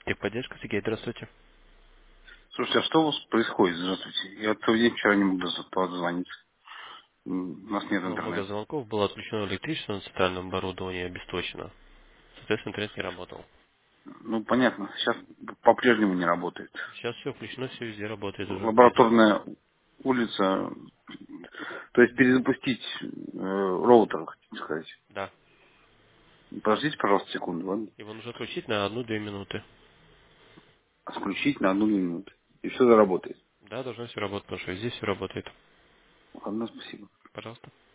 Техподдержка, Сергей, здравствуйте. Слушайте, а что у вас происходит? Здравствуйте. Я целый день вчера не мог дозвониться. У нас нет Было много интернета. звонков, было отключено электричество на центральном оборудовании обесточено. Соответственно, интернет не работал. Ну, понятно, сейчас по-прежнему не работает. Сейчас все включено, все везде работает уже весь день. Лабораторная улица, то есть перезапустить роутер, хотите сказать. Да. Подождите, пожалуйста, секунду, ладно? Его нужно отключить на 1-2 минуты. Отключить на 1 минуту. И все заработает. Да, должно все работать, потому что везде все работает. Ладно, спасибо. Пожалуйста.